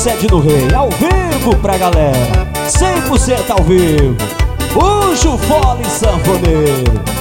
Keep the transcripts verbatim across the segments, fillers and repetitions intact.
Sede do Rei, ao vivo pra galera, cem por cento ao vivo, o Jufole Sanfoneiro.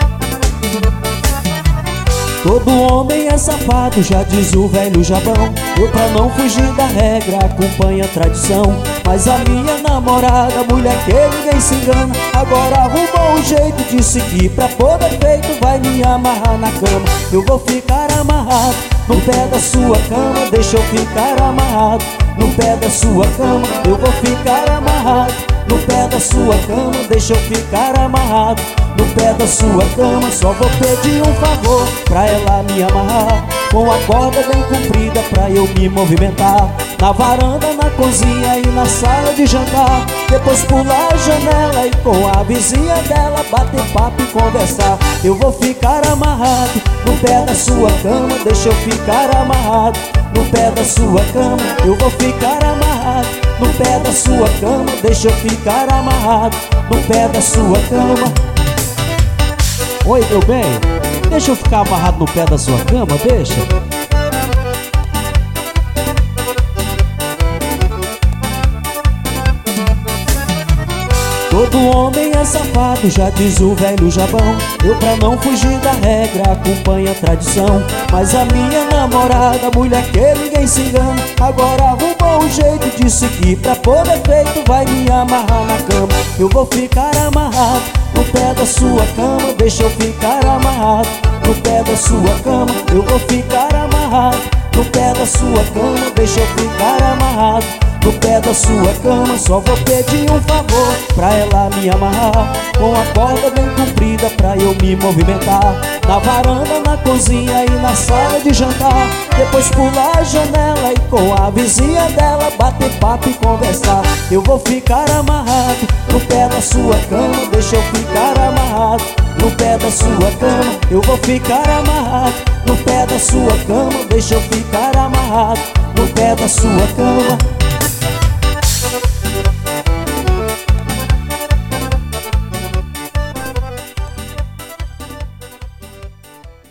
Todo homem é safado, já diz o velho Jabão. Eu, pra não fugir da regra, acompanho a tradição. Mas a minha namorada, mulher que ninguém se engana, agora arrumou um jeito de seguir. Pra poder feito, vai me amarrar na cama. Eu vou ficar amarrado no pé da sua cama. Deixa eu ficar amarrado no pé da sua cama. Eu vou ficar amarrado no pé da sua cama. Deixa eu ficar amarrado no pé da sua cama. Só vou pedir um favor pra ela me amarrar com a corda bem comprida pra eu me movimentar na varanda, na cozinha e na sala de jantar. Depois pular a janela e com a vizinha dela bater papo e conversar. Eu vou ficar amarrado no pé da sua cama. Deixa eu ficar amarrado no pé da sua cama. Eu vou ficar amarrado no pé da sua cama. Deixa eu ficar amarrado no pé da sua cama. Oi, meu bem, deixa eu ficar amarrado no pé da sua cama, deixa. Todo homem é safado, já diz o velho Jabão. Eu, pra não fugir da regra, acompanho a tradição. Mas a minha namorada, mulher que ninguém se engana, agora arrumou um jeito de seguir. Pra poder feito, vai me amarrar na cama. Eu vou ficar amarrado no pé da sua cama. Deixa eu ficar amarrado no pé da sua cama. Eu vou ficar amarrado no pé da sua cama. Deixa eu ficar amarrado no pé da sua cama. Só vou pedir um favor pra ela me amarrar com a corda bem comprida pra eu me movimentar na varanda, na cozinha e na sala de jantar. Depois pular a janela e com a vizinha dela bater papo e conversar. Eu vou ficar amarrado no pé da sua cama. Deixa eu ficar amarrado no pé da sua cama. Eu vou ficar amarrado no pé da sua cama. Deixa eu ficar amarrado no pé da sua cama.